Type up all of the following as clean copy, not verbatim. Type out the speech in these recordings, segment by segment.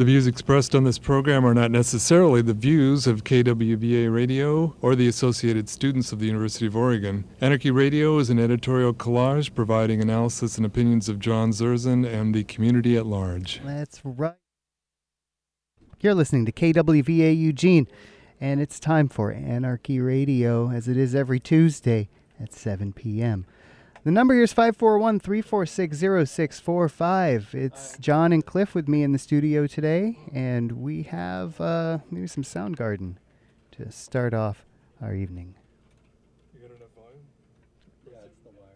The views expressed on this program are not necessarily the views of KWVA Radio or the associated students of the University of Oregon. Anarchy Radio is an editorial collage providing analysis and opinions of John Zerzan and the community at large. That's right. You're listening to KWVA Eugene, and it's time for Anarchy Radio, as it is every Tuesday at 7 p.m. The number here is 541-346-0645. It's John and Cliff with me in the studio today, and we have maybe some Soundgarden to start off our evening. You got enough volume? Yeah, it's the wire.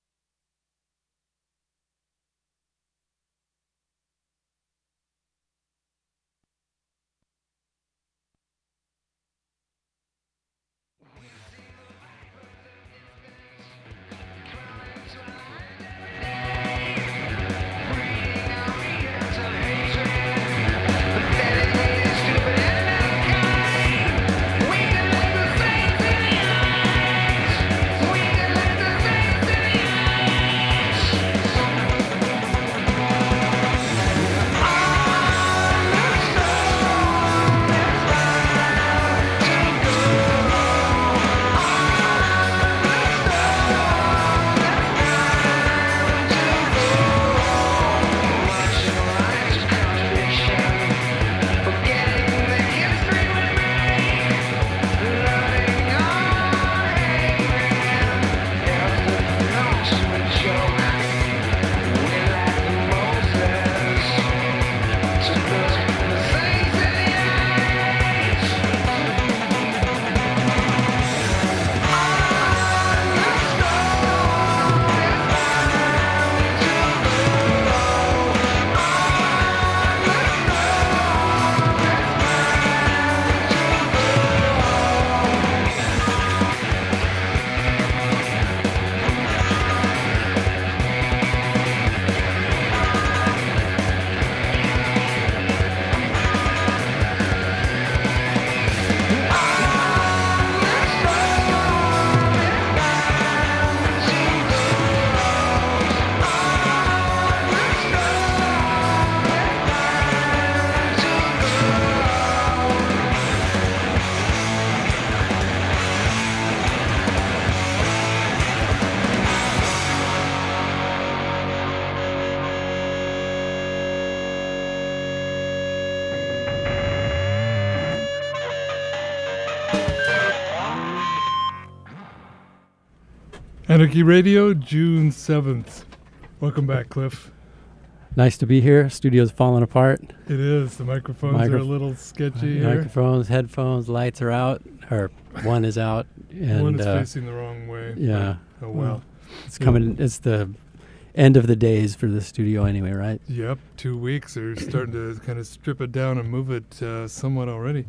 Anarchy Radio, June 7th. Welcome back, Cliff. Nice to be here. Studio's falling apart. It is. The microphones are a little sketchy here. Microphones, headphones, lights are out, or one is out. And one is facing the wrong way. Yeah. Oh, well. It's coming. It's the end of the days for the studio anyway, right? Yep. 2 weeks. They're starting to kind of strip it down and move it somewhat already.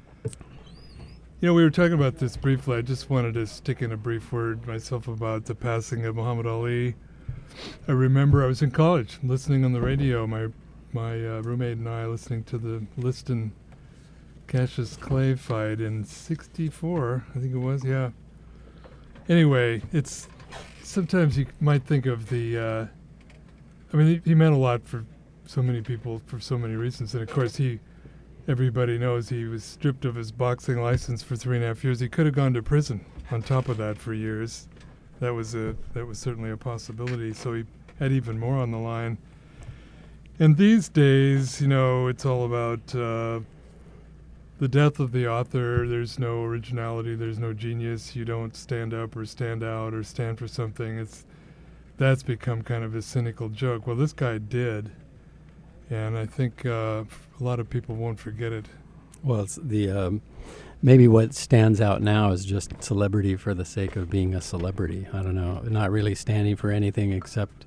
You know, we were talking about this briefly. I just wanted to stick in a brief word myself about the passing of Muhammad Ali. I remember I was in college listening on the radio, my roommate and I listening to the Liston Cassius Clay fight in 64, I think it was, yeah. Anyway, it's sometimes you might think of the, I mean, he meant a lot for so many people for so many reasons. And of course, everybody knows he was stripped of his boxing license for 3.5 years. He could have gone to prison on top of that for years. That was certainly a possibility. So he had even more on the line. And these days, you know, it's all about the death of the author. There's no originality. There's no genius. You don't stand up or stand out or stand for something. That's become kind of a cynical joke. Well, this guy did. And I think a lot of people won't forget it. Well, it's the maybe what stands out now is just celebrity for the sake of being a celebrity. I don't know, not really standing for anything except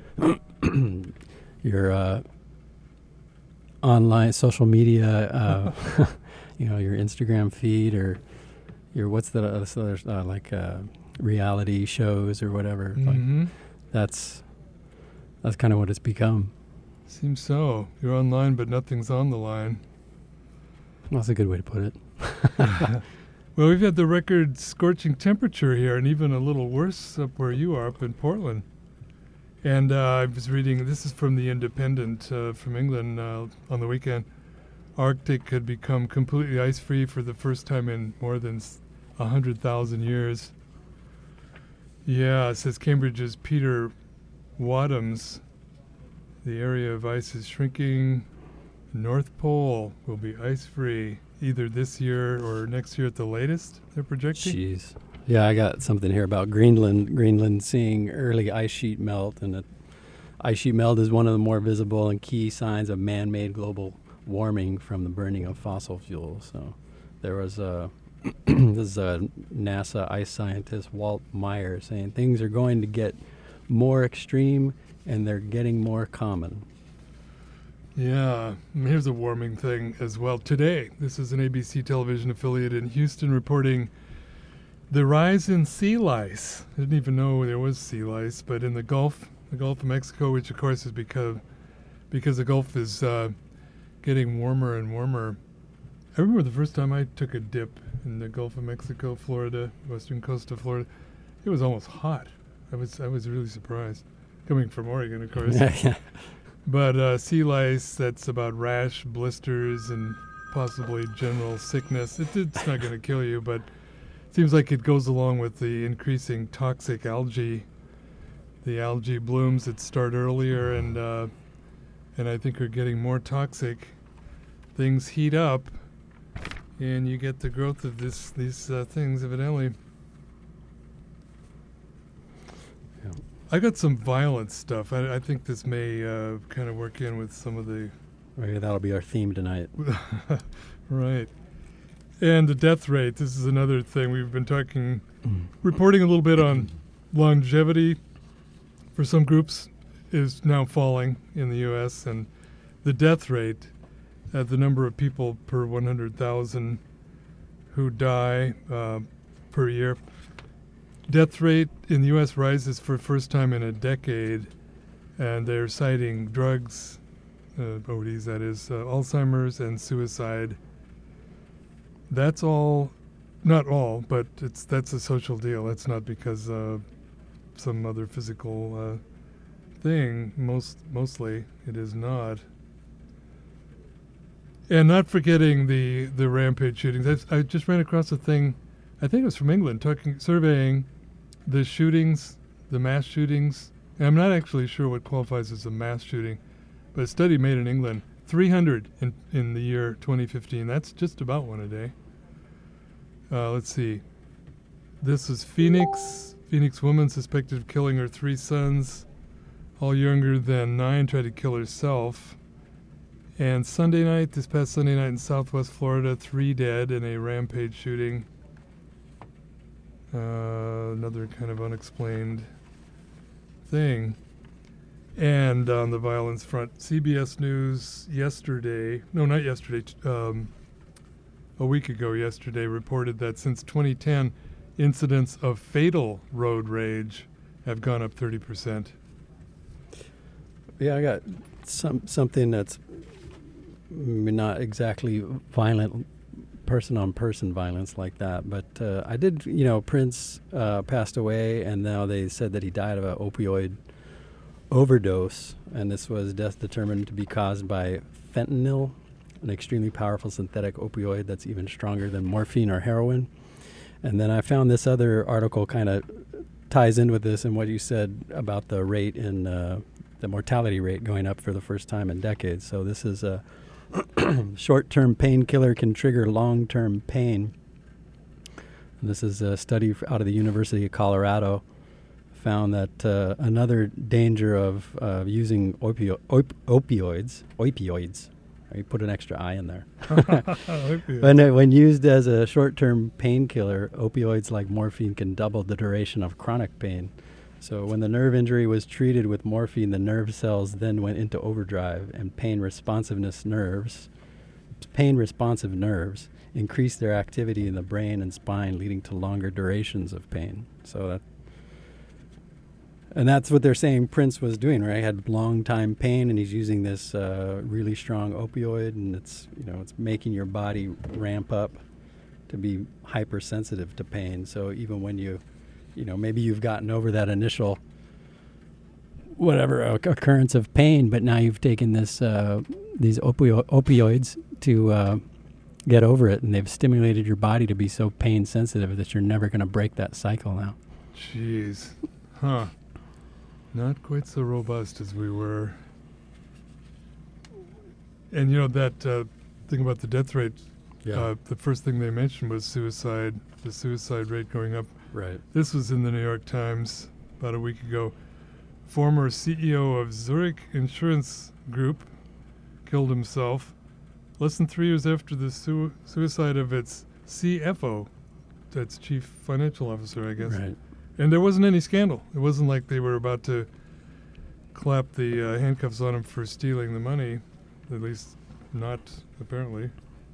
your online social media, your Instagram feed or your what's the other reality shows or whatever. Mm-hmm. Like, that's kind of what it's become. Seems so. You're online, but nothing's on the line. Well, that's a good way to put it. Well, we've had the record scorching temperature here, and even a little worse up where you are, up in Portland. And I was reading, this is from The Independent from England on the weekend. Arctic could become completely ice-free for the first time in more than 100,000 years. Yeah, it says Cambridge's Peter Wadhams. The area of ice is shrinking. North Pole will be ice-free either this year or next year at the latest, they're projecting. Jeez. Yeah, I got something here about Greenland. Greenland seeing early ice sheet melt, and ice sheet melt is one of the more visible and key signs of man-made global warming from the burning of fossil fuels. So there was a this is a NASA ice scientist, Walt Meyer, saying things are going to get more extreme and they're getting more common. Yeah, and here's a warming thing as well. Today, this is an ABC television affiliate in Houston reporting the rise in sea lice. I didn't even know there was sea lice, but in the Gulf of Mexico, which of course is because the Gulf is getting warmer and warmer. I remember the first time I took a dip in the Gulf of Mexico, Florida, western coast of Florida. It was almost hot. I was really surprised, coming from Oregon, of course. Yeah. But sea lice, that's about rash, blisters, and possibly general sickness. It's not going to kill you, but it seems like it goes along with the increasing toxic algae. The algae blooms that start earlier and I think are getting more toxic. Things heat up, and you get the growth of these things, evidently. Yeah. I got some violent stuff. I think this may kind of work in with some of the... Maybe that'll be our theme tonight. Right. And the death rate, this is another thing. We've been reporting a little bit on longevity for some groups is now falling in the U.S., and the death rate, the number of people per 100,000 who die per year, death rate in the U.S. rises for the first time in a decade, and they're citing drugs, ODs, that is, Alzheimer's and suicide. That's all, not all, but that's a social deal. That's not because some other physical thing. Mostly, it is not. And not forgetting the rampage shootings. I just ran across a thing, I think it was from England, surveying the shootings, the mass shootings. And I'm not actually sure what qualifies as a mass shooting, but a study made in England, 300 in the year 2015. That's just about one a day. Let's see. This is Phoenix. Phoenix woman suspected of killing her 3 sons, all younger than 9, tried to kill herself. And this past Sunday night in Southwest Florida, 3 dead in a rampage shooting. Another kind of unexplained thing. And on the violence front, CBS News a week ago yesterday, reported that since 2010, incidents of fatal road rage have gone up 30%. Yeah, I got something that's not exactly violent, person-on-person violence like that, but I did, Prince passed away, and now they said that he died of an opioid overdose, and this was death determined to be caused by fentanyl, an extremely powerful synthetic opioid that's even stronger than morphine or heroin. And then I found this other article kind of ties in with this and what you said about the rate in the mortality rate going up for the first time in decades. So this is a short-term painkiller can trigger long-term pain. And this is a study out of the University of Colorado found that another danger of using opioids, you put an extra I in there. When used as a short-term painkiller, opioids like morphine can double the duration of chronic pain. So when the nerve injury was treated with morphine, the nerve cells then went into overdrive, and pain-responsive nerves increase their activity in the brain and spine, leading to longer durations of pain. And that's what they're saying Prince was doing, right? He had long time pain, and he's using this really strong opioid, and it's making your body ramp up to be hypersensitive to pain. So even when maybe you've gotten over that initial whatever occurrence of pain, but now you've taken these opioids to get over it, and they've stimulated your body to be so pain sensitive that you're never going to break that cycle now. Jeez. Huh. Not quite so robust as we were. And that thing about the death rate, the first thing they mentioned was suicide, the suicide rate going up. Right. This was in the New York Times about a week ago. Former CEO of Zurich Insurance Group killed himself less than 3 years after the suicide of its CFO, that's Chief Financial Officer, I guess. Right. And there wasn't any scandal. It wasn't like they were about to clap the handcuffs on him for stealing the money, at least not apparently.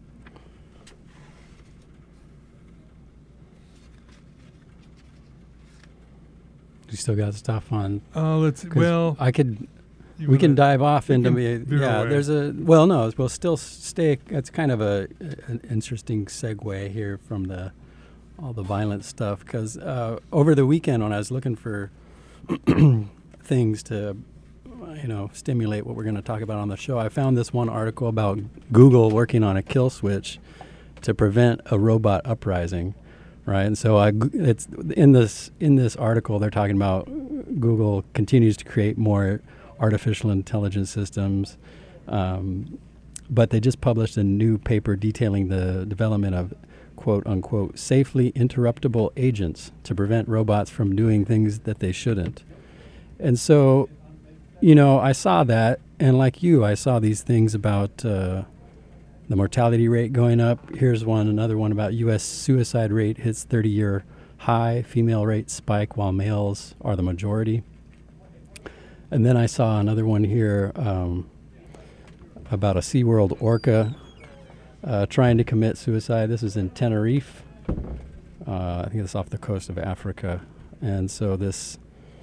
You still got stuff on? Let's. Well, We can dive off into me. Yeah, there's we'll still stay. It's kind of an interesting segue here from all the violent stuff, because over the weekend when I was looking for things to stimulate what we're going to talk about on the show, I found this one article about Google working on a kill switch to prevent a robot uprising. Right, and so it's in this article they're talking about Google continues to create more artificial intelligence systems, but they just published a new paper detailing the development of quote unquote safely interruptible agents to prevent robots from doing things that they shouldn't. And so, I saw that, and like you, I saw these things about the mortality rate going up. Here's another one about U.S. suicide rate hits 30-year high. Female rates spike while males are the majority. And then I saw another one here about a SeaWorld orca trying to commit suicide. This is in Tenerife. I think it's off the coast of Africa. And so this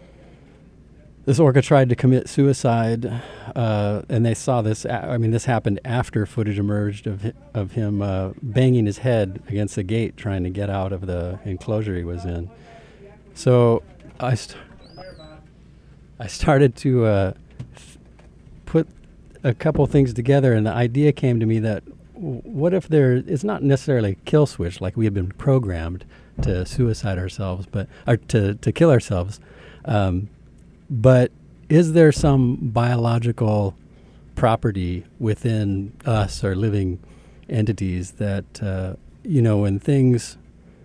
orca tried to commit suicide, and they saw this. This happened after footage emerged of him banging his head against the gate trying to get out of the enclosure he was in. So I started to put a couple things together, and the idea came to me that what if it's not necessarily a kill switch, like we have been programmed to suicide ourselves, or to kill ourselves. But is there some biological property within us or living entities that, when things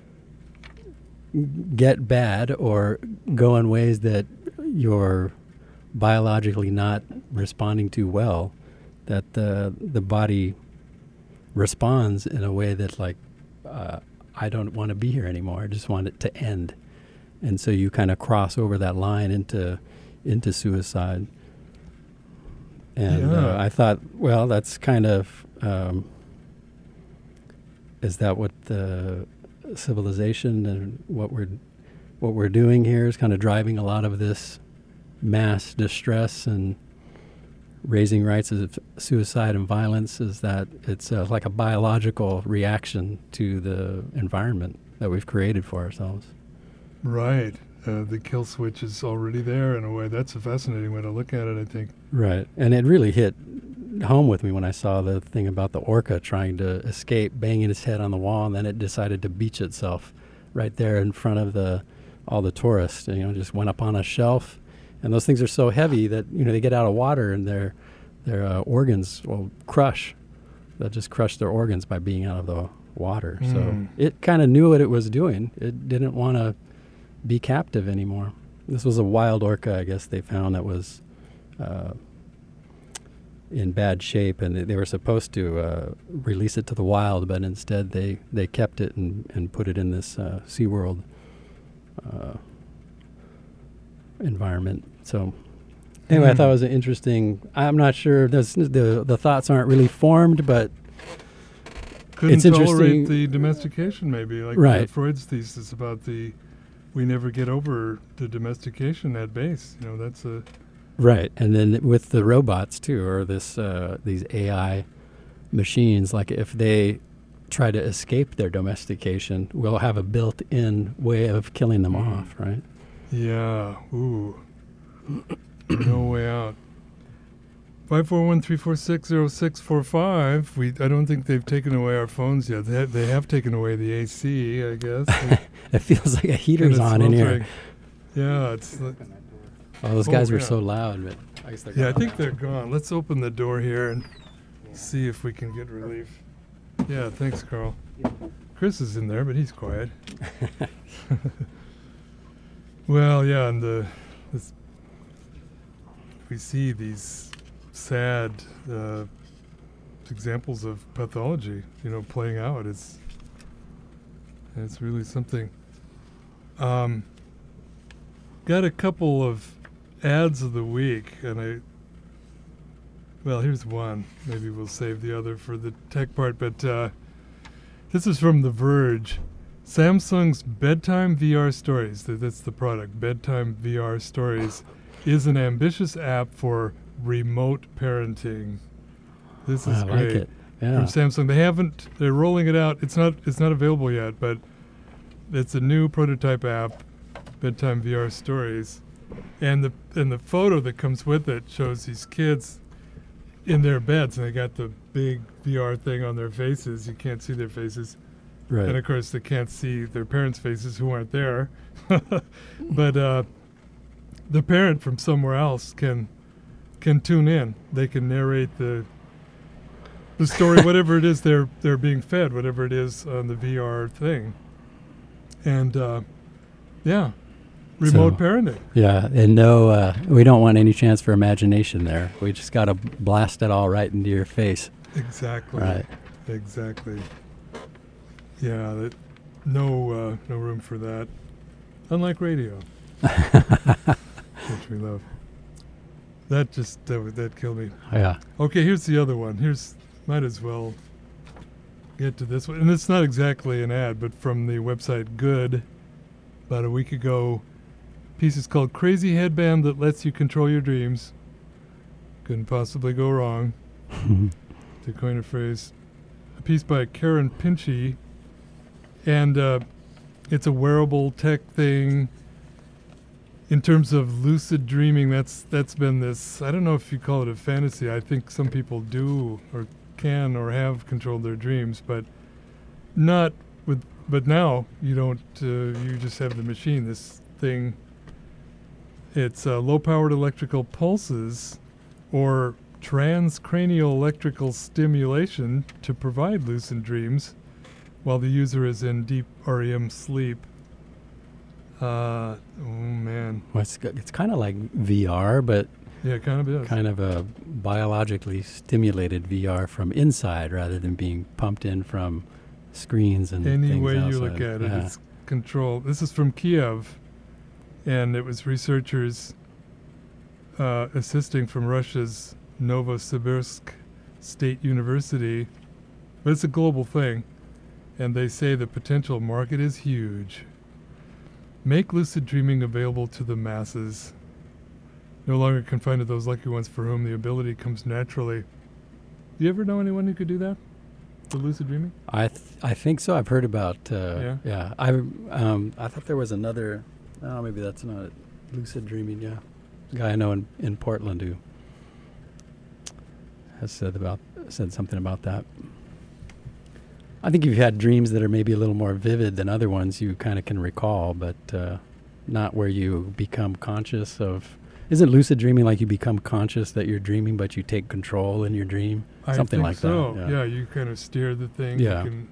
get bad or go in ways that you're biologically not responding to well, that the body responds in a way that's like, I don't want to be here anymore. I just want it to end. And so you kind of cross over that line into suicide. And I thought, well, that's kind of, is that what the civilization and what we're doing here is kind of driving a lot of this mass distress and raising rates of suicide and violence? Is that it's like a biological reaction to the environment that we've created for ourselves? Right. The kill switch is already there in a way. That's a fascinating way to look at it, I think. Right. And it really hit home with me when I saw the thing about the orca trying to escape, banging its head on the wall, and then it decided to beach itself right there in front of all the tourists. And, just went up on a shelf. And those things are so heavy that, they get out of water and their organs will crush. They'll just crush their organs by being out of the water. So it kind of knew what it was doing. It didn't want to be captive anymore. This was a wild orca, I guess they found, that was in bad shape, and they were supposed to release it to the wild, but instead they kept it and put it in this SeaWorld environment. So anyway, I thought it was an interesting. I'm not sure. The thoughts aren't really formed, but couldn't it's interesting. Tolerate the domestication, maybe like Freud's thesis about we never get over the domestication at base. That's a right. And then with the robots too, or these AI machines, like if they try to escape their domestication, we'll have a built-in way of killing them off, right? Yeah. Ooh. No way out. 541-346-0645. I don't think they've taken away our phones yet. They have taken away the AC, I guess. It feels like a heater's on in here. Yeah, it's. Those guys were so loud, but I guess they're gone. Yeah, I think they're gone. Let's open the door here and see if we can get relief. Yeah, thanks, Carl. Chris is in there, but he's quiet. Well, yeah, and we see these sad examples of pathology, playing out. It's really something. Got a couple of ads of the week, and here's one. Maybe we'll save the other for the tech part, but this is from The Verge. Samsung's Bedtime VR Stories, that's the product, Bedtime VR Stories, is an ambitious app for remote parenting. This is great. Like it. Yeah. From Samsung. They're rolling it out. It's not available yet, but it's a new prototype app, Bedtime VR Stories. And the photo that comes with it shows these kids in their beds, and they got the big VR thing on their faces. You can't see their faces. Right. And of course they can't see their parents' faces who aren't there. But the parent from somewhere else can tune in. They can narrate the story, whatever it is they're being fed, whatever it is on the VR thing. And remote parenting. Yeah, and no, we don't want any chance for imagination there. We just got to blast it all right into your face. Exactly. Right. Exactly. Yeah, no room for that. Unlike radio, which we love. That killed me. Yeah. Okay, here's the other one. Might as well get to this one. And it's not exactly an ad, but from the website Good, about a week ago. Piece is called Crazy Headband That Lets You Control Your Dreams. Couldn't possibly go wrong, to coin a phrase. A piece by Karen Pinchy. And it's a wearable tech thing. In terms of lucid dreaming, that's been this, I don't know if you call it a fantasy. I think some people do or can or have controlled their dreams, but now you don't, you just have the machine, this thing. It's low-powered electrical pulses or transcranial electrical stimulation to provide lucid dreams while the user is in deep REM sleep. Oh man. Well, it's kind of like VR, but yeah, it kind of is. Kind of a biologically stimulated VR from inside rather than being pumped in from screens and any things way outside. You look at it, it's controlled. This is from Kiev, and it was researchers assisting from Russia's Novosibirsk State University. But it's a global thing, and they say the potential market is huge. Make lucid dreaming available to the masses. No longer confined to those lucky ones for whom the ability comes naturally. Do you ever know anyone who could do that? The lucid dreaming? I think so. I've heard about. Yeah. I thought there was another. Oh, maybe that's not it. Lucid dreaming. Yeah, a guy I know in Portland who has said something about that. I think you've had dreams that are maybe a little more vivid than other ones you kind of can recall, but not where you become conscious of. Isn't lucid dreaming like you become conscious that you're dreaming, but you take control in your dream? Something like so. that. Yeah, you kind of steer the thing. Yeah. You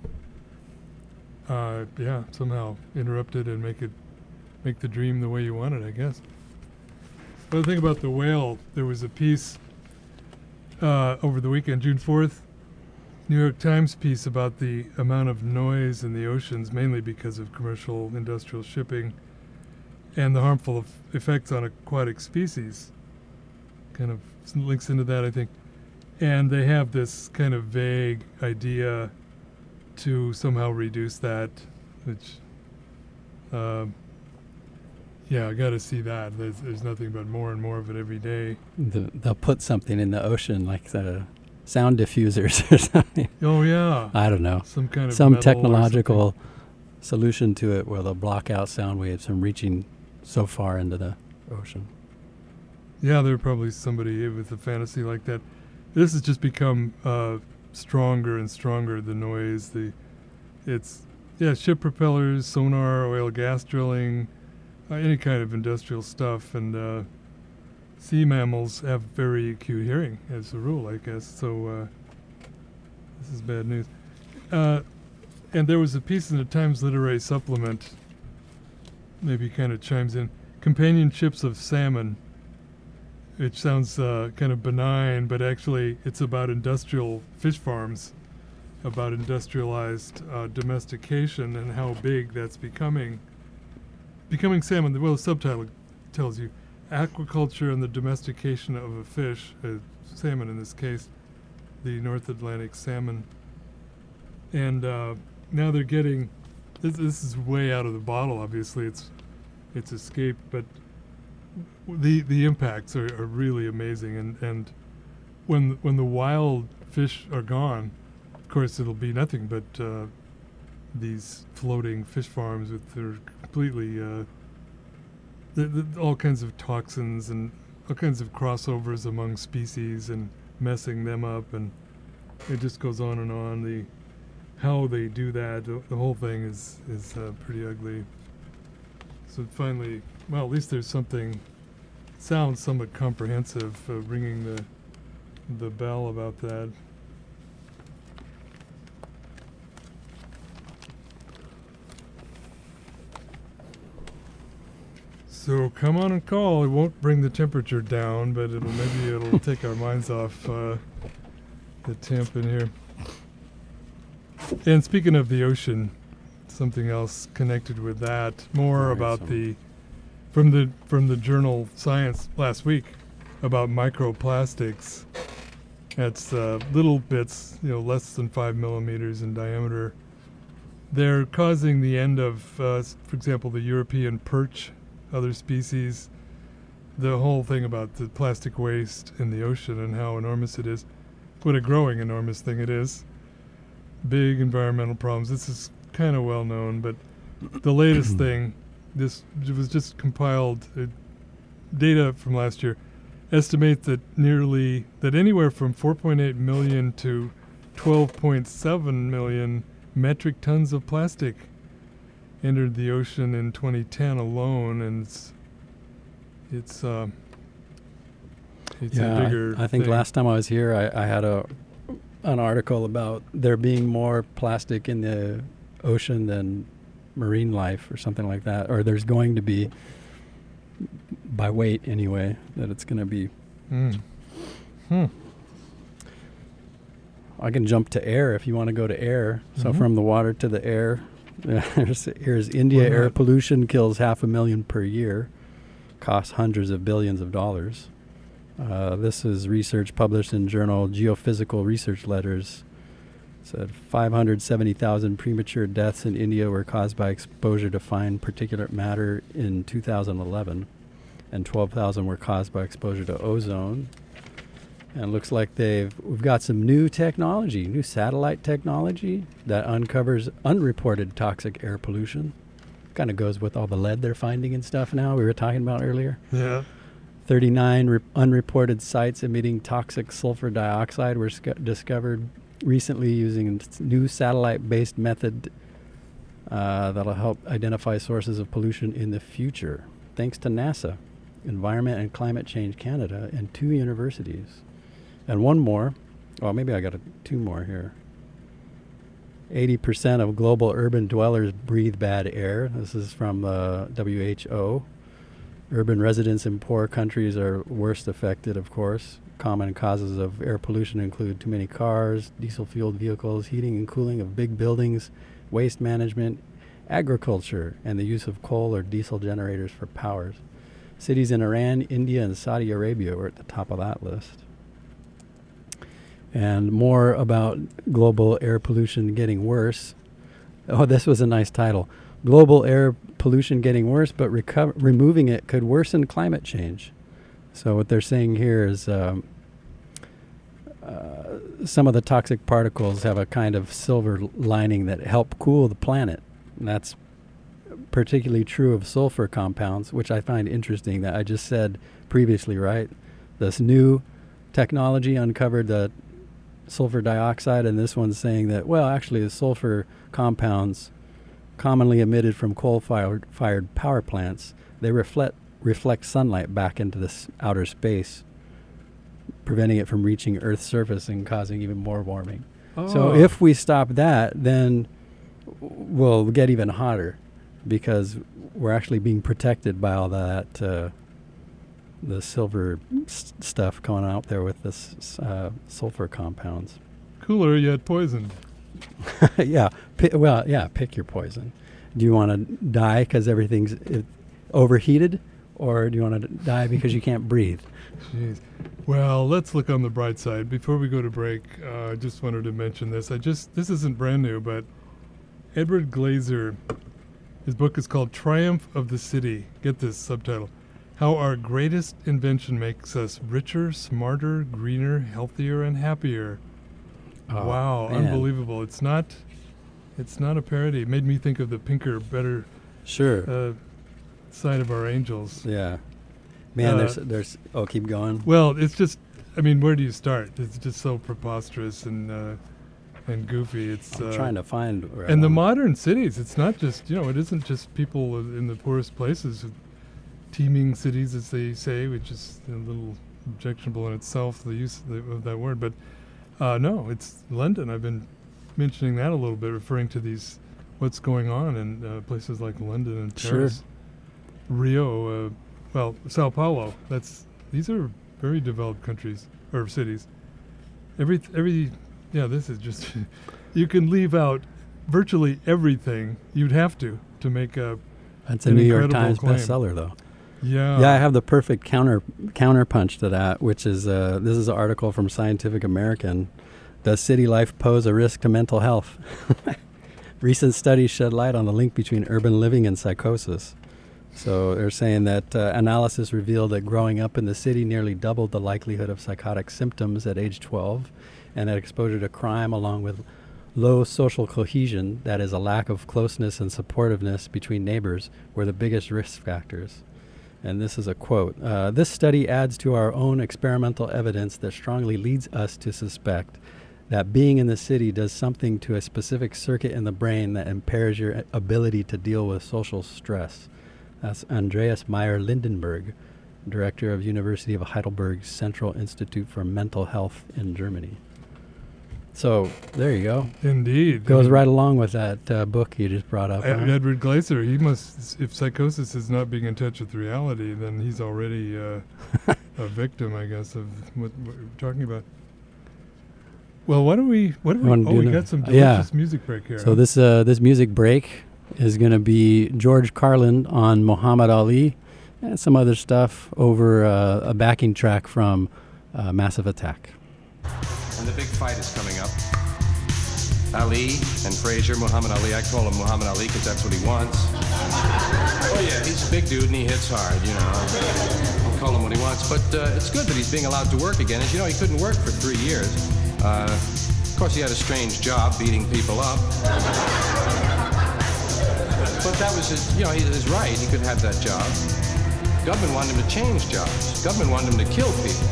can, somehow interrupt it and make the dream the way you want it, I guess. But the thing about the whale, there was a piece over the weekend, June 4th, New York Times piece about the amount of noise in the oceans, mainly because of commercial industrial shipping, and the harmful effects on aquatic species. Kind of links into that, I think. And they have this kind of vague idea to somehow reduce that, which, I got to see that. There's nothing but more and more of it every day. They'll put something in the ocean like the sound diffusers or something. Oh, yeah. I don't know. Some kind of some metal technological solution to it where they'll block out sound waves from reaching so far into the ocean. Yeah, there probably somebody with a fantasy like that. This has just become stronger and stronger. The noise, ship propellers, sonar, oil, gas drilling, any kind of industrial stuff, and sea mammals have very acute hearing as a rule, I guess. So this is bad news. And there was a piece in the Times Literary Supplement, maybe kind of chimes in, companion ships of salmon, which sounds kind of benign, but actually it's about industrial fish farms, about industrialized domestication and how big that's becoming. Becoming salmon, well, the subtitle tells you, aquaculture and the domestication of a fish, salmon in this case, the North Atlantic salmon. And now they're getting, this is way out of the bottle, obviously, it's escaped, but the impacts are really amazing. And when the wild fish are gone, of course it'll be nothing but these floating fish farms with their completely all kinds of toxins and all kinds of crossovers among species and messing them up, and it just goes on and on. How they do that, the whole thing is pretty ugly. So finally, well, at least there's something, sounds somewhat comprehensive, ringing the bell about that. So come on and call. It won't bring the temperature down, but it'll take our minds off the temp in here. And speaking of the ocean, something else connected with that, more about from the journal Science last week about microplastics. That's little bits, less than 5 millimeters in diameter. They're causing the end of, for example, the European perch, other species. The whole thing about the plastic waste in the ocean and how enormous it is. What a growing enormous thing it is. Big environmental problems. This is kind of well known, but the latest thing, this was just compiled data from last year, estimate that anywhere from 4.8 million to 12.7 million metric tons of plastic entered the ocean in 2010 alone, and it's a bigger I think thing. Last time I was here, I had an article about there being more plastic in the ocean than marine life or something like that, or there's going to be, by weight anyway, that it's going to be. I can jump to air if you want to go to air. So from the water to the air, here's India. Air pollution kills 500,000 per year, costs hundreds of billions of dollars. This is research published in journal Geophysical Research Letters. It said 570,000 premature deaths in India were caused by exposure to fine particulate matter in 2011, and 12,000 were caused by exposure to ozone. And it looks like we've got some new technology, new satellite technology that uncovers unreported toxic air pollution. Kind of goes with all the lead they're finding and stuff now we were talking about earlier. Yeah. 39 unreported sites emitting toxic sulfur dioxide were discovered recently using a new satellite-based method that'll help identify sources of pollution in the future, thanks to NASA, Environment and Climate Change Canada, and 2 universities. And one more, maybe I got 2 more here. 80% of global urban dwellers breathe bad air. This is from the WHO. Urban residents in poor countries are worst affected, of course. Common causes of air pollution include too many cars, diesel-fueled vehicles, heating and cooling of big buildings, waste management, agriculture, and the use of coal or diesel generators for powers. Cities in Iran, India, and Saudi Arabia were at the top of that list. And more about global air pollution getting worse. Oh, this was a nice title. Global air pollution getting worse, but removing it could worsen climate change. So what they're saying here is some of the toxic particles have a kind of silver lining that help cool the planet. And that's particularly true of sulfur compounds, which I find interesting that I just said previously, right? This new technology uncovered the sulfur dioxide, and this one's saying that, well, actually the sulfur compounds commonly emitted from coal-fired power plants, they reflect sunlight back into this outer space, preventing it from reaching Earth's surface and causing even more warming. Oh. So if we stop that, then we'll get even hotter because we're actually being protected by all that the silver stuff coming out there with this sulfur compounds. Cooler yet poisoned. Yeah. Pick your poison. Do you want to die because everything's overheated, or do you want to die because you can't breathe? Jeez. Well, let's look on the bright side. Before we go to break, I just wanted to mention this. This isn't brand new, but Edward Glaser, his book is called Triumph of the City. Get this subtitle. How Our Greatest Invention Makes Us Richer, Smarter, Greener, Healthier, and Happier. Oh, wow, man. Unbelievable. It's not a parody. It made me think of the pinker, better side of our angels. Yeah. Man, there's keep going. Well, it's just, I mean, where do you start? It's just so preposterous and goofy. I'm trying to find. And the modern cities, it's not just, it isn't just people in the poorest places, teeming cities, as they say, which is a little objectionable in itself, the use of that word. But no, it's London. I've been mentioning that a little bit, referring to what's going on in places like London and Paris. Sure. Rio, Sao Paulo. These are very developed countries or cities. This is just you can leave out virtually everything you'd have to make a. That's a New York Times bestseller, though. Yeah. Yeah, I have the perfect counterpunch to that, which is this is an article from Scientific American. Does city life pose a risk to mental health? Recent studies shed light on the link between urban living and psychosis. So they're saying that analysis revealed that growing up in the city nearly doubled the likelihood of psychotic symptoms at age 12, and that exposure to crime along with low social cohesion, that is a lack of closeness and supportiveness between neighbors, were the biggest risk factors. And this is a quote. This study adds to our own experimental evidence that strongly leads us to suspect that being in the city does something to a specific circuit in the brain that impairs your ability to deal with social stress. That's Andreas Meyer-Lindenberg, director of University of Heidelberg's Central Institute for Mental Health in Germany. So there you go. Indeed. Goes right along with that book you just brought up. Edward Glaser, he must, if psychosis is not being in touch with reality, then he's already a victim, I guess, of what we're talking about. Well, we got some delicious music break here. So this music break is going to be George Carlin on Muhammad Ali and some other stuff over a backing track from Massive Attack. And the big fight is coming up. Ali and Frazier, Muhammad Ali. I call him Muhammad Ali because that's what he wants. Oh yeah, he's a big dude and he hits hard, I'll call him what he wants. But it's good that he's being allowed to work again. As you know, he couldn't work for 3 years. Of course, he had a strange job beating people up. But that was his right. He could have that job. Government wanted him to change jobs. Government wanted him to kill people.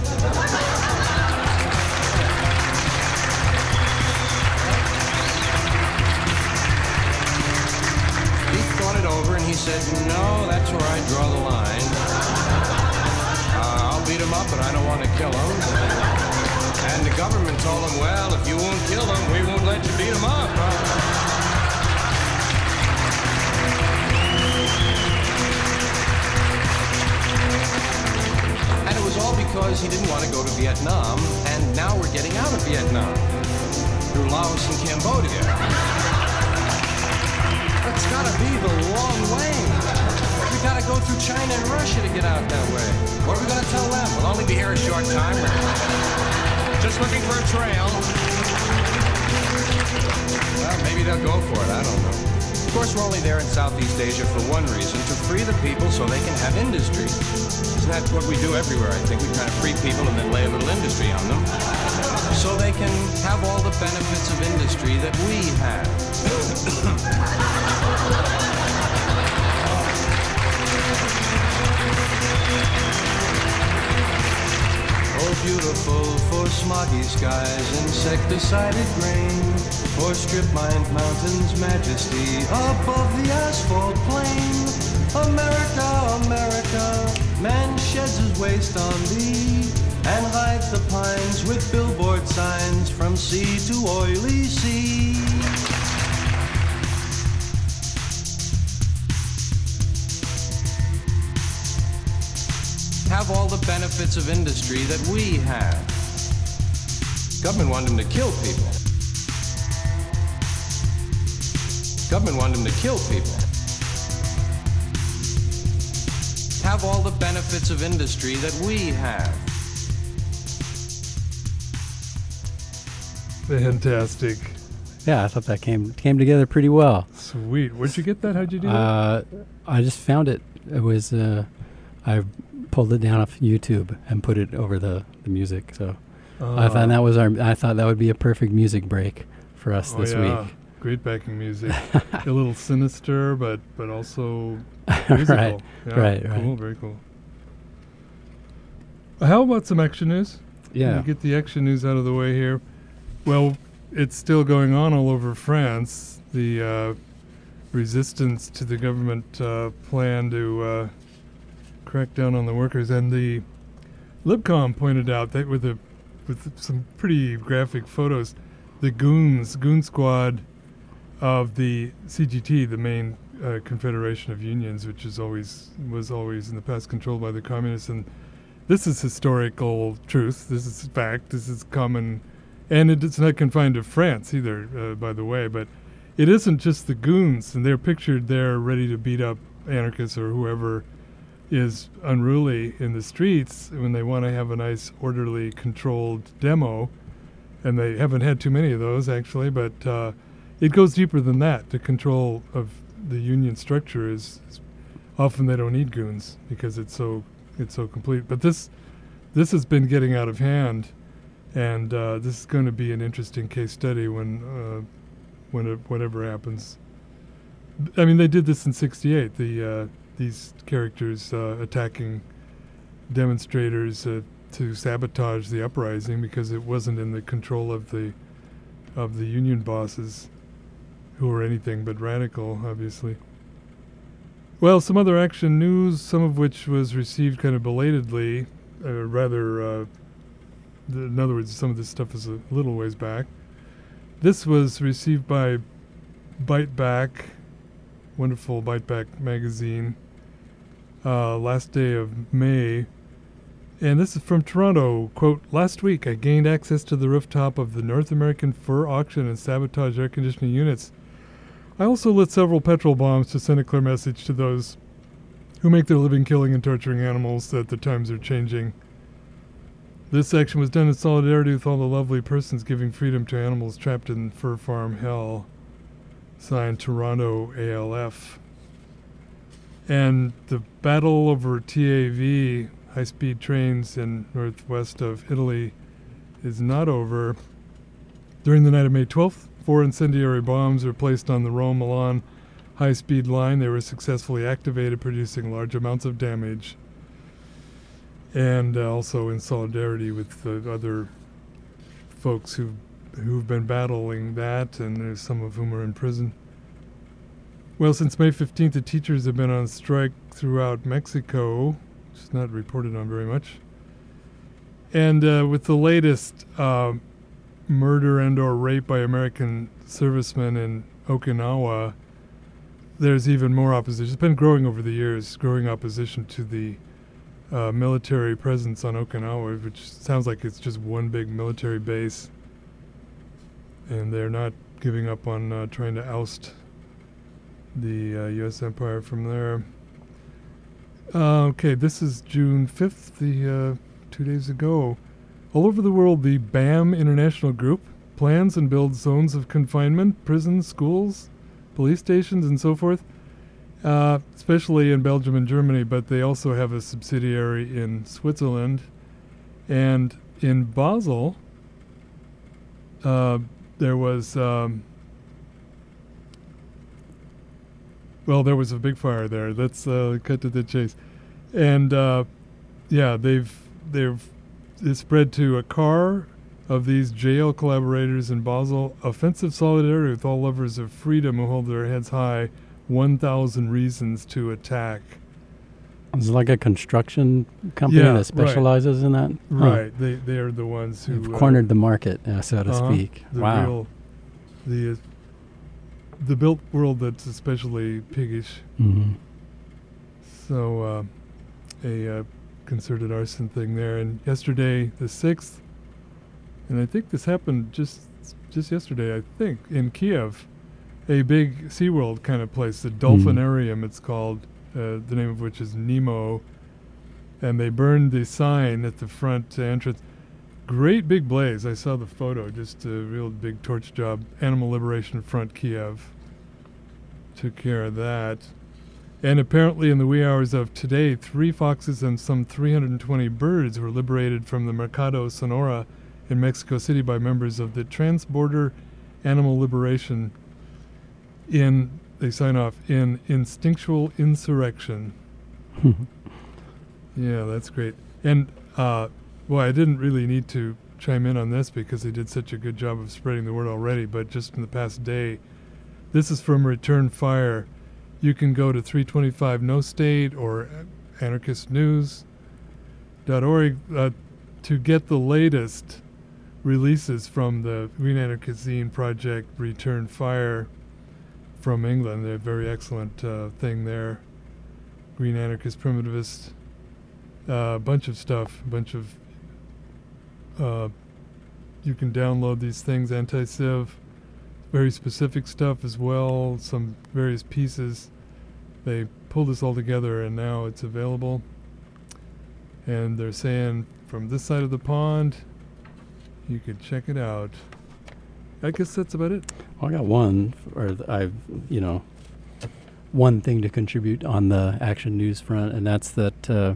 He thought it over and he said, no, that's where I draw the line. I'll beat him up, but I don't want to kill him. And the government told him, well, if you won't kill him, we won't let you beat him up. And it was all because he didn't want to go to Vietnam, and now we're getting out of Vietnam through Laos and Cambodia. It's got to be the long way. We got to go through China and Russia to get out that way. What are we going to tell them? We'll only be here a short time. Just looking for a trail. Well, maybe they'll go for it. I don't know. Of course, we're only there in Southeast Asia for one reason, to free the people so they can have industry. Isn't that what we do everywhere, I think? We kind of free people and then lay a little industry on them so they can have all the benefits of industry that we have. Oh, beautiful for smoggy skies, insecticided grain, for strip-mined mountains' majesty above the asphalt plain. America, America, man sheds his waste on thee and hides the pines with billboard signs from sea to oily sea. Have all the benefits of industry that we have. Government wanted them to kill people. Government wanted them to kill people. Have all the benefits of industry that we have. Fantastic. Yeah, I thought that came together pretty well. Sweet. Where'd you get that? How'd you do that? I just found it. It was I pulled it down off YouTube and put it over the music. So I thought that would be a perfect music break for us this week. Great backing music. A little sinister, but also musical. Right. Yeah, Right. Cool. Very cool. How about some action news? Yeah. Can we get the action news out of the way here. Well, it's still going on all over France. The resistance to the government plan to crack down on the workers, and the Libcom pointed out that with some pretty graphic photos, the goon squad of the CGT, the main confederation of unions, which was always in the past controlled by the communists, and this is historical truth. This is fact. This is common, and it's not confined to France either, by the way. But it isn't just the goons, and they're pictured there ready to beat up anarchists or whoever is unruly in the streets when they want to have a nice, orderly, controlled demo. And they haven't had too many of those, actually, but it goes deeper than that. The control of the union structure is often they don't need goons because it's so complete. But this has been getting out of hand, and this is going to be an interesting case study when whatever happens. I mean, they did this in '68. These characters attacking demonstrators to sabotage the uprising because it wasn't in the control of the union bosses, who were anything but radical, obviously. Well, some other action news, some of which was received kind of belatedly, in other words, some of this stuff is a little ways back. This was received by Bite Back, wonderful Bite Back magazine, last day of May. And this is from Toronto. Quote, "Last week I gained access to the rooftop of the North American Fur Auction and sabotaged air conditioning units. I also lit several petrol bombs to send a clear message to those who make their living killing and torturing animals that the times are changing. This action was done in solidarity with all the lovely persons giving freedom to animals trapped in fur farm hell." Signed, Toronto ALF. And the battle over TAV, high-speed trains in northwest of Italy, is not over. During the night of May 12th, 4 incendiary bombs were placed on the Rome-Milan high-speed line. They were successfully activated, producing large amounts of damage. And also in solidarity with the other folks who've been battling that, and there's some of whom are in prison. Well, since May 15th, the teachers have been on strike throughout Mexico. It's not reported on very much. And with the latest murder and or rape by American servicemen in Okinawa, there's even more opposition. It's been growing over the years, growing opposition to the military presence on Okinawa, which sounds like it's just one big military base. And they're not giving up on trying to oust the U.S. empire from there. Okay, this is June 5th, 2 days ago. All over the world, the BAM International Group plans and builds zones of confinement, prisons, schools, police stations, and so forth, especially in Belgium and Germany, but they also have a subsidiary in Switzerland. And in Basel, there was there was a big fire there. Let's cut to the chase. And yeah, they've it's spread to a car of these JL collaborators in Basel. Offensive solidarity with all lovers of freedom who hold their heads high. 1,000 reasons to attack. It's like a construction company Yeah, that specializes in that. Right, they are the ones who They've cornered the market, so to uh-huh, speak. the Wow. real the built world that's especially piggish. Mm-hmm. So a concerted arson thing there. And yesterday, the 6th, and I think this happened just yesterday, I think, in Kiev, a big SeaWorld kind of place, the Dolphinarium it's called, the name of which is Nemo, and they burned the sign at the front entrance. Great big blaze. I saw the photo, just a real big torch job. Animal Liberation Front Kiev took care of that. And apparently in the wee hours of today, 3 foxes and some 320 birds were liberated from the Mercado Sonora in Mexico City by members of the Transborder Animal Liberation they sign off, in instinctual insurrection. Yeah, that's great. And, well, I didn't really need to chime in on this because they did such a good job of spreading the word already, but just in the past day, this is from Return Fire. You can go to 325 No State or anarchistnews.org to get the latest releases from the Green Anarchist Zine project Return Fire from England. They're a very excellent thing there. Green Anarchist Primitivist, bunch of stuff, you can download these things, anti-civ, very specific stuff as well, some various pieces. They pulled this all together and now it's available. And they're saying from this side of the pond, you could check it out. I guess that's about it. Well, I got one, one thing to contribute on the Action News front, and that's that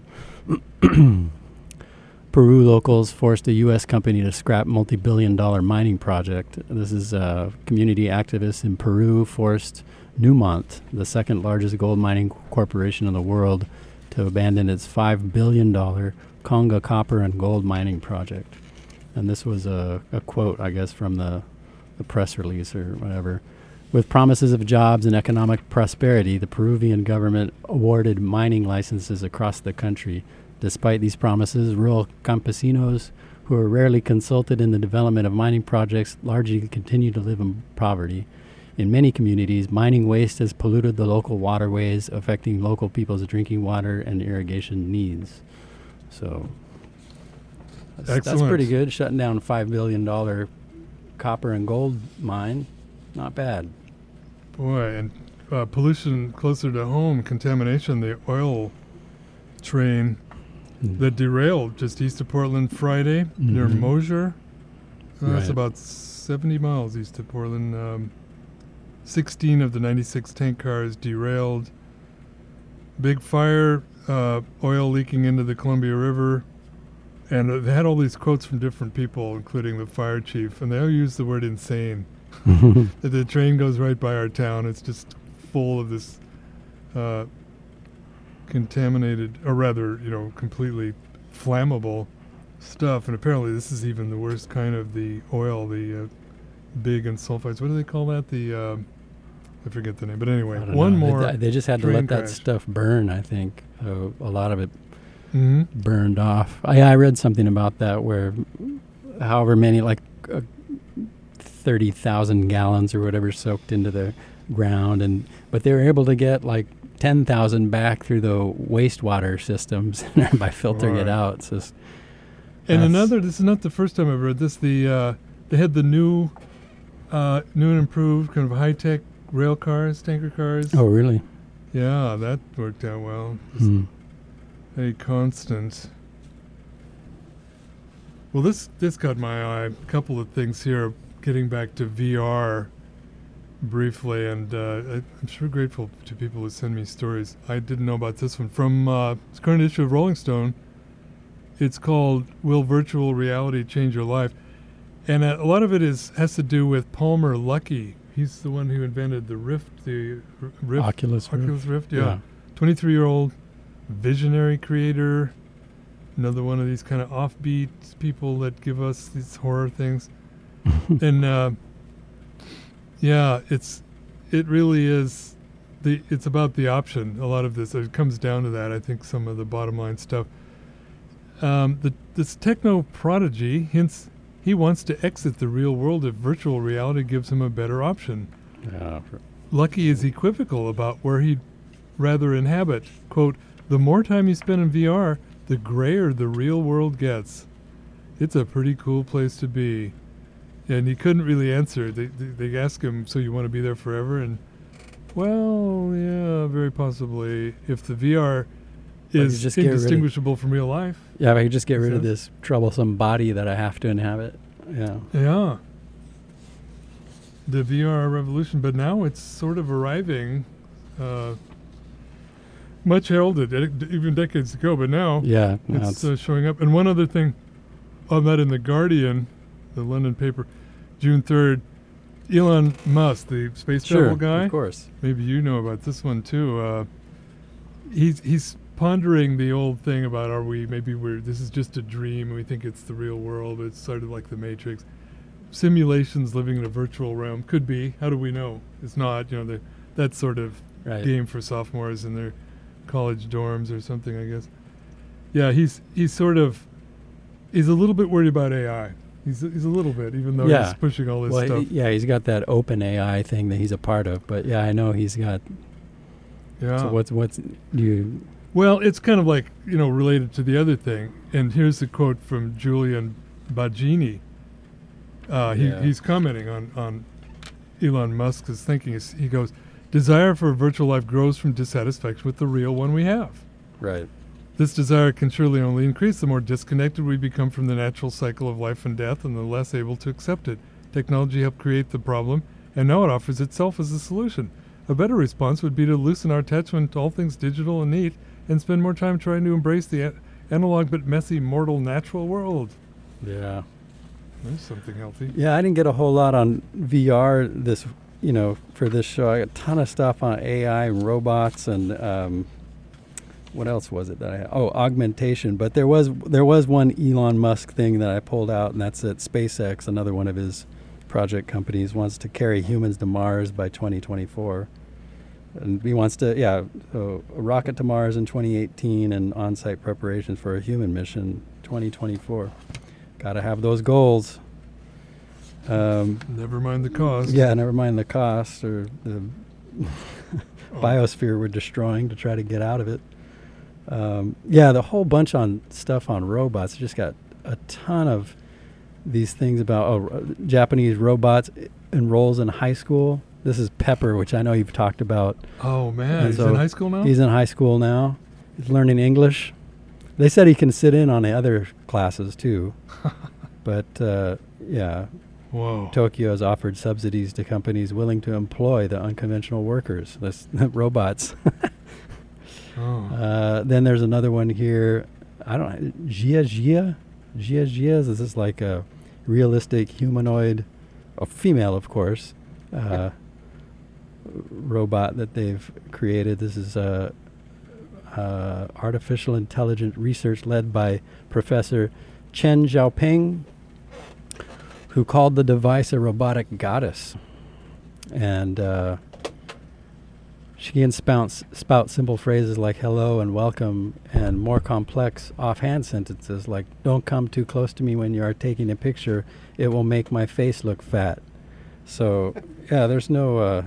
Peru locals forced a U.S. company to scrap multi-billion-dollar mining project. This is community activists in Peru forced Newmont, the second largest gold mining corporation in the world, to abandon its $5 billion Conga copper and gold mining project. And this was a quote, I guess, from the press release or whatever. With promises of jobs and economic prosperity, the Peruvian government awarded mining licenses across the country. Despite these promises, rural campesinos, who are rarely consulted in the development of mining projects, largely continue to live in poverty. In many communities, mining waste has polluted the local waterways, affecting local people's drinking water and irrigation needs. So that's pretty good. Shutting down a $5 billion copper and gold mine, not bad. Boy, and pollution closer to home, contamination, the oil train that derailed just east of Portland Friday near Mosier. That's about 70 miles east of Portland. 16 of the 96 tank cars derailed. Big fire, oil leaking into the Columbia River. And they had all these quotes from different people, including the fire chief, and they all used the word insane. The train goes right by our town. It's just full of this contaminated, or rather, completely flammable stuff. And apparently this is even the worst kind of the oil, the big and sulfides. What do they call that? I forget the name. But anyway, one more. They just had to let that stuff burn, I think. A lot of it burned off. I read something about that where however many, 30,000 gallons or whatever soaked into the ground, but they were able to get 10,000 back through the wastewater systems by filtering it out. So this is not the first time I've read this. They had the new and improved kind of high-tech rail cars, tanker cars. Oh, really? Yeah, that worked out well. A constant. Well, this got my eye. A couple of things here. Getting back to VR briefly, and I'm sure grateful to people who send me stories. I didn't know about this one. From this current issue of Rolling Stone, it's called Will Virtual Reality Change Your Life? And a lot of it has to do with Palmer Luckey. He's the one who invented the Rift, Oculus Rift. Yeah. 23-year-old visionary creator, another one of these kind of offbeat people that give us these horror things. And yeah, it really is. It's about the option. A lot of this, it comes down to that. I think some of the bottom line stuff. This techno prodigy hints he wants to exit the real world if virtual reality gives him a better option. Yeah. Lucky is equivocal about where he'd rather inhabit. Quote, the more time you spend in VR, the grayer the real world gets. It's a pretty cool place to be. And he couldn't really answer. They asked him, so you want to be there forever? And, well, yeah, very possibly. If the VR is indistinguishable from real life. Yeah, if I could just get rid of this troublesome body that I have to inhabit. Yeah. Yeah. The VR revolution, but now it's sort of arriving, much heralded, even decades ago, but now it's showing up. And one other thing on that in The Guardian, the London paper, June 3rd, Elon Musk, the space travel guy. Of course. Maybe you know about this one too. He's pondering the old thing about this is just a dream and we think it's the real world, but it's sort of like the Matrix. Simulations living in a virtual realm could be. How do we know? It's not, that sort of game for sophomores in their college dorms or something, I guess. Yeah, he's a little bit worried about AI. He's a little bit, even though he's pushing all this stuff. He's got that open AI thing that he's a part of, but I know he's got. Yeah. So what's you? Well, it's kind of like, related to the other thing. And here's a quote from Julian Baggini. He's commenting on Elon Musk's thinking. He goes, desire for a virtual life grows from dissatisfaction with the real one we have. Right. This desire can surely only increase the more disconnected we become from the natural cycle of life and death and the less able to accept it. Technology helped create the problem, and now it offers itself as a solution. A better response would be to loosen our attachment to all things digital and neat and spend more time trying to embrace the analog but messy, mortal, natural world. Yeah. There's something healthy. Yeah, I didn't get a whole lot on VR for this show. I got a ton of stuff on AI and robots and what else was it that I had? Oh, augmentation. But there was one Elon Musk thing that I pulled out, and that's that SpaceX, another one of his project companies, wants to carry humans to Mars by 2024. And he wants to, so a rocket to Mars in 2018 and on-site preparations for a human mission 2024. Got to have those goals. Never mind the cost. Yeah, never mind the cost or the biosphere we're destroying to try to get out of it. The whole bunch on stuff on robots. Just got a ton of these things about Japanese robots enrolls in high school. This is Pepper, which I know you've talked about. Oh, man. He's in high school now? He's in high school now. He's learning English. They said he can sit in on the other classes, too. But, Whoa. Tokyo has offered subsidies to companies willing to employ the unconventional workers, the robots. Then there's another one here. I don't know. Gia? Is this like a realistic humanoid, a female, of course, robot that they've created? This is artificial intelligence research led by Professor Chen Xiaoping, who called the device a robotic goddess. And she can spout simple phrases like hello and welcome and more complex offhand sentences like don't come too close to me when you are taking a picture. It will make my face look fat. So, there's no...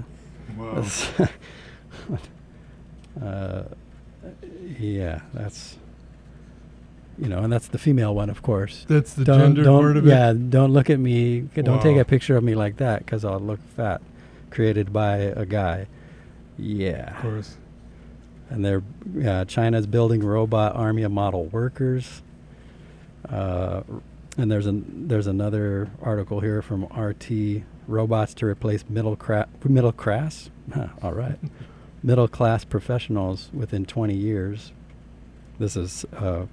that's... and that's the female one, of course. That's the gender part of it? Yeah, don't look at me. Don't take a picture of me like that because I'll look fat. Created by a guy. Yeah. Of course. And China's building robot army of model workers. And there's another article here from RT, robots to replace middle class professionals within 20 years. This is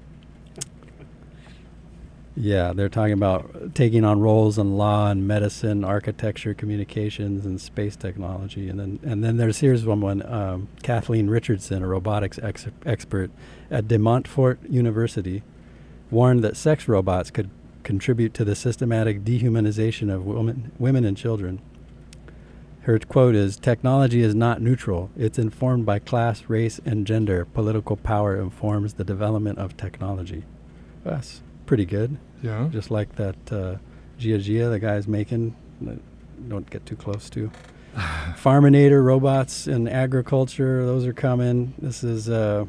they're talking about taking on roles in law and medicine, architecture, communications, and space technology. And then here's one, Kathleen Richardson, a robotics expert at De Montfort University, warned that sex robots could contribute to the systematic dehumanization of women and children. Her quote is, "Technology is not neutral. It's informed by class, race, and gender. Political power informs the development of technology." That's pretty good. Yeah. Just like that Gia the guy's making. Don't get too close to. Farminator robots in agriculture, those are coming. This is,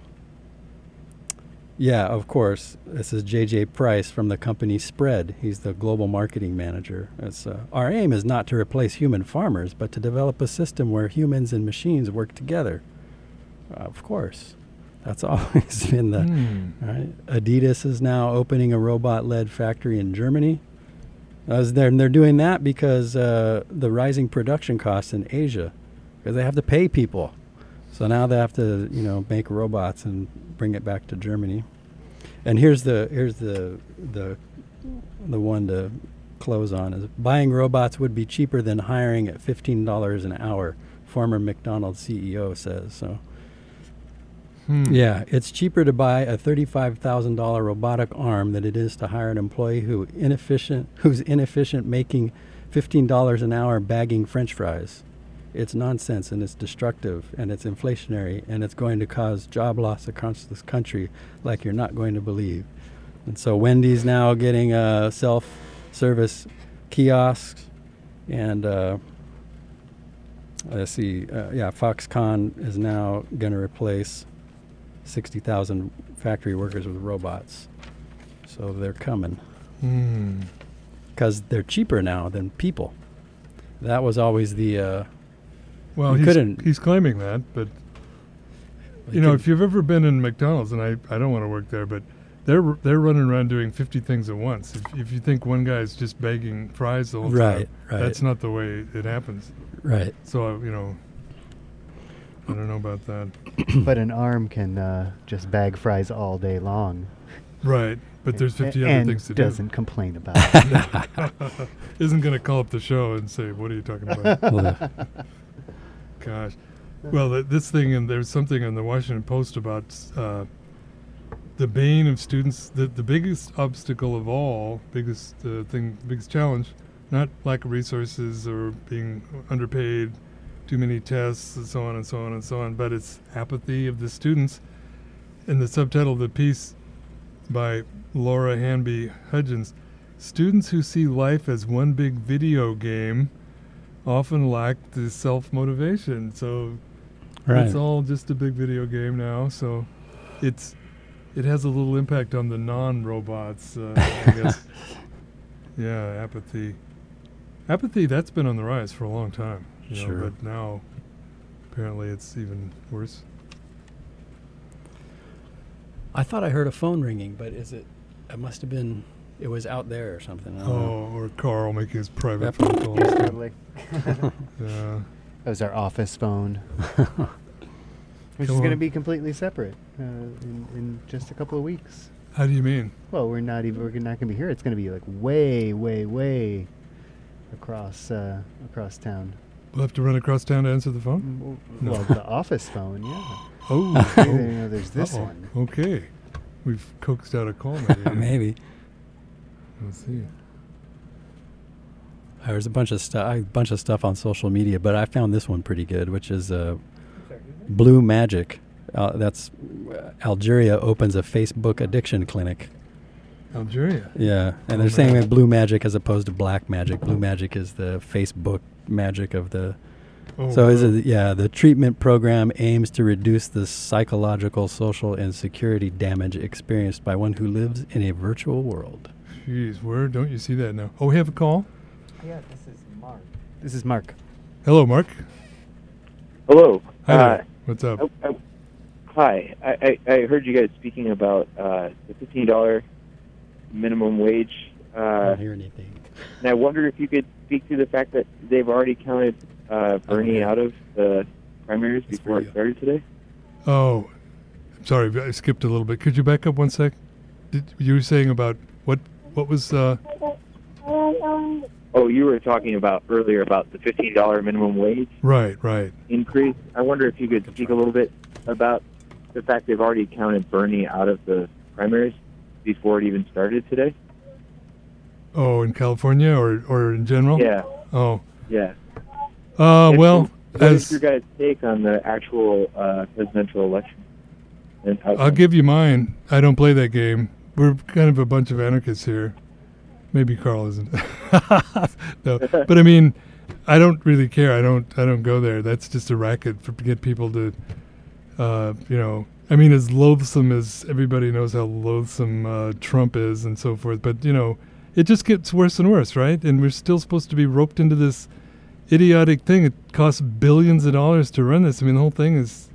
of course, this is J.J. Price from the company Spread. He's the global marketing manager. It's, our aim is not to replace human farmers, but to develop a system where humans and machines work together. Of course. That's always been the... Right? Adidas is now opening a robot-led factory in Germany. They're doing that because the rising production costs in Asia, because they have to pay people. So now they have to, make robots and bring it back to Germany. And here's the one to close on is buying robots would be cheaper than hiring at $15 an hour. Former McDonald's CEO says so. Yeah, it's cheaper to buy a $35,000 robotic arm than it is to hire an employee who's inefficient making $15 an hour bagging French fries. It's nonsense, and it's destructive, and it's inflationary, and it's going to cause job loss across this country like you're not going to believe. And so Wendy's now getting self-service kiosks, and Foxconn is now going to replace 60,000 factory workers with robots. So they're coming. Because they're cheaper now than people. That was always the... Well, he's claiming that, but if you've ever been in McDonald's, and I don't want to work there, but they're running around doing 50 things at once. If you think one guy's just bagging fries the whole time, right. That's not the way it happens. Right. So I don't know about that. But an arm can just bag fries all day long. Right. But there's 50 other things to do. And doesn't complain about it. Isn't going to call up the show and say, "What are you talking about?" Gosh. Well, this thing, and there's something in the Washington Post about the bane of students, the biggest obstacle of all, biggest challenge, not lack of resources or being underpaid, too many tests, and so on and so on and so on, but it's apathy of the students. In the subtitle of the piece by Laura Hanby Hudgens, students who see life as one big video game often lack the self-motivation. So it's all just a big video game now. So it has a little impact on the non-robots, I guess. Yeah, apathy. Apathy, that's been on the rise for a long time. Sure. But now, apparently, it's even worse. I thought I heard a phone ringing, but it must have been... It was out there or something. Or Carl making his private phone calls. Totally. Yeah. That was our office phone. Which is going to be completely separate in just a couple of weeks. How do you mean? Well, we're not going to be here. It's going to be like way, way, way across town. We'll have to run across town to answer the phone? Well, the office phone, yeah. Oh. There's this one. Okay. We've coaxed out a call maybe. Maybe. Let's see. There's a bunch of stuff on social media, but I found this one pretty good, which is Blue Magic. That's Algeria opens a Facebook addiction clinic. Algeria? Yeah, and they're saying that Blue Magic as opposed to Black Magic. Blue Magic is the Facebook magic of the... the treatment program aims to reduce the psychological, social, and security damage experienced by one who lives in a virtual world. Jeez, where don't you see that now? Oh, we have a call? Yeah, this is Mark. Hello, Mark. Hello. Hi there. What's up? Hi. I heard you guys speaking about the $15 minimum wage. I don't hear anything. And I wonder if you could speak to the fact that they've already counted Bernie out of the primaries before it started today. Oh, sorry, I skipped a little bit. Could you back up one sec? You were saying about what was... Oh, you were talking about earlier about the $15 minimum wage right increase. I wonder if you could speak a little bit about the fact they've already counted Bernie out of the primaries. before it even started today? Oh, in California or in general? Yeah, Oh. yeah. Well, What is your guys' take on the actual presidential election? And I'll give you mine. I don't play that game. We're kind of a bunch of anarchists here. Maybe Carl isn't. No, but I mean, I don't really care. I don't go there. That's just a racket to get people to, I mean, as loathsome as everybody knows how loathsome Trump is and so forth. But it just gets worse and worse, right? And we're still supposed to be roped into this idiotic thing. It costs billions of dollars to run this. I mean, the whole thing is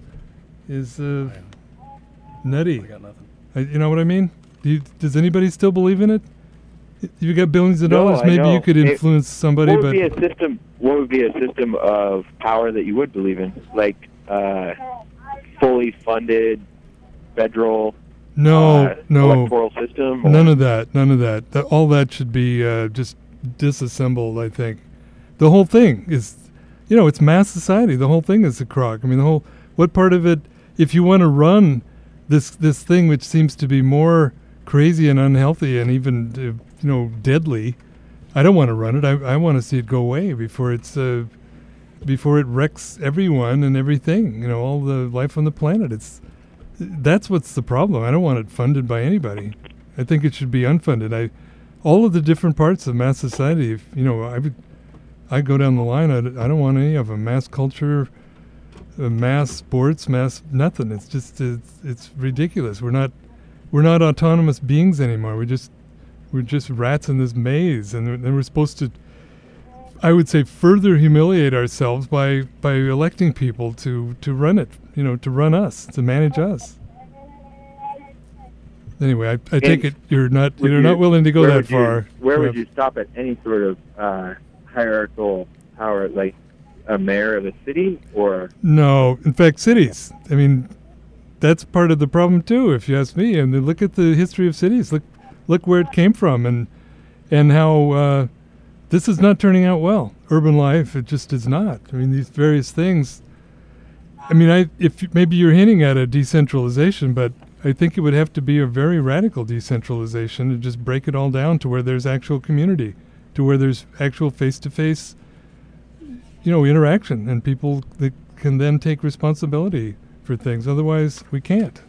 nutty. I got nothing. You know what I mean? Does anybody still believe in it? You got billions of No, dollars. I Maybe know. you could influence somebody, what but would be a system of power that you would believe in? Like fully funded federal no. electoral system? Or? None of that. All that should be just disassembled, I think. The whole thing is, it's mass society. The whole thing is a crock. I mean, what part of it, if you want to run this thing which seems to be more crazy and unhealthy and even, deadly, I don't want to run it. I want to see it go away before it wrecks everyone and everything, all the life on the planet. That's what's the problem. I don't want it funded by anybody. I think it should be unfunded. All of the different parts of mass society, I go down the line. I don't want any of them. Mass culture, mass sports, mass nothing. It's just it's ridiculous. We're not autonomous beings anymore. We're just rats in this maze, and we're supposed to, I would say, further humiliate ourselves by electing people to run it. To run us, to manage us. Anyway, I take it you're not willing to go that far. Where would you stop at any sort of hierarchical power, like a mayor of a city, or? No, in fact, cities. I mean, that's part of the problem too, if you ask me. And look at the history of cities. Look where it came from, and how this is not turning out well. Urban life, it just is not. I mean, these various things. I mean, if maybe you're hinting at a decentralization, but I think it would have to be a very radical decentralization to just break it all down to where there's actual community, to where there's actual face-to-face, interaction, and people that can then take responsibility for things. Otherwise, we can't.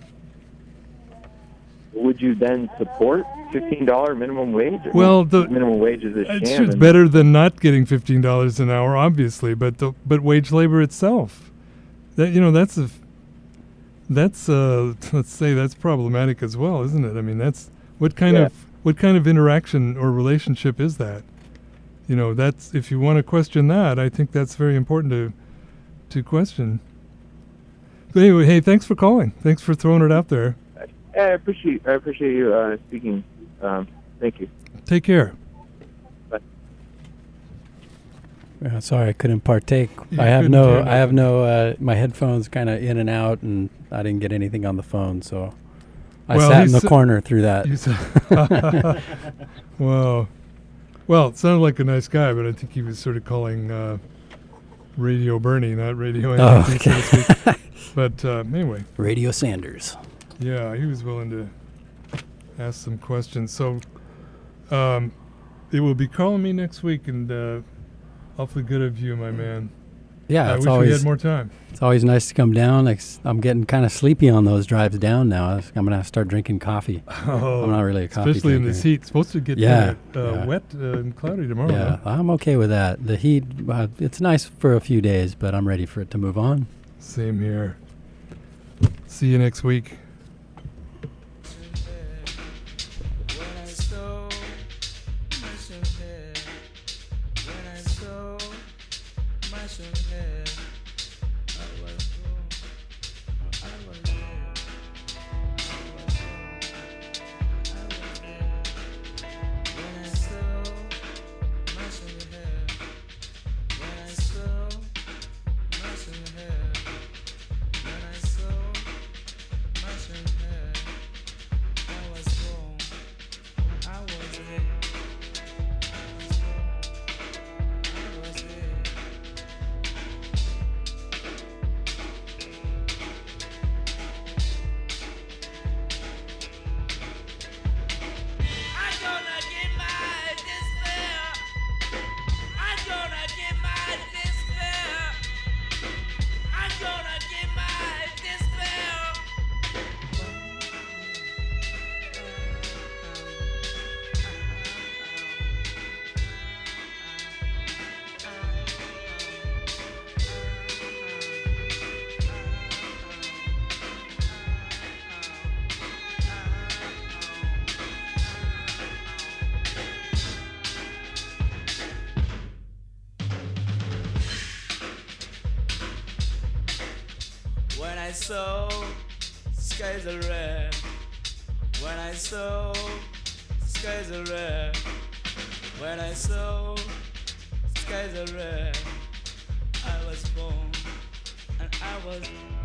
Would you then support $15 minimum wage? Well, the minimum wage is a sham. It's better than not getting $15 an hour, obviously, but wage labor itself, let's say that's problematic as well, isn't it? I mean, that's what kind of interaction or relationship is that? That's, if you want to question that, I think that's very important to question. But anyway, hey, thanks for calling. Thanks for throwing it out there. I appreciate you speaking. Thank you. Take care. Bye. Sorry, I couldn't partake. You I have couldn't no. My headphones kind of in and out, and I didn't get anything on the phone, so I Well, sat in the corner through that. Wow. Well, it sounded like a nice guy, but I think he was sort of calling Radio Bernie, not Radio Anarchy, so to speak. But anyway. Radio Sanders. Yeah, he was willing to ask some questions. So it will be calling me next week, and awfully good of you, my man. Yeah, I wish we had more time. It's always nice to come down. I'm getting kind of sleepy on those drives down now. I'm going to have to start drinking coffee. Oh, I'm not really a coffee especially drinker. in this heat. It's supposed to get wet and cloudy tomorrow. Yeah, Huh? I'm okay with that. The heat, it's nice for a few days, but I'm ready for it to move on. Same here. See you next week. I saw skies are red, when I saw skies are red, when I saw skies are red, I was born and I was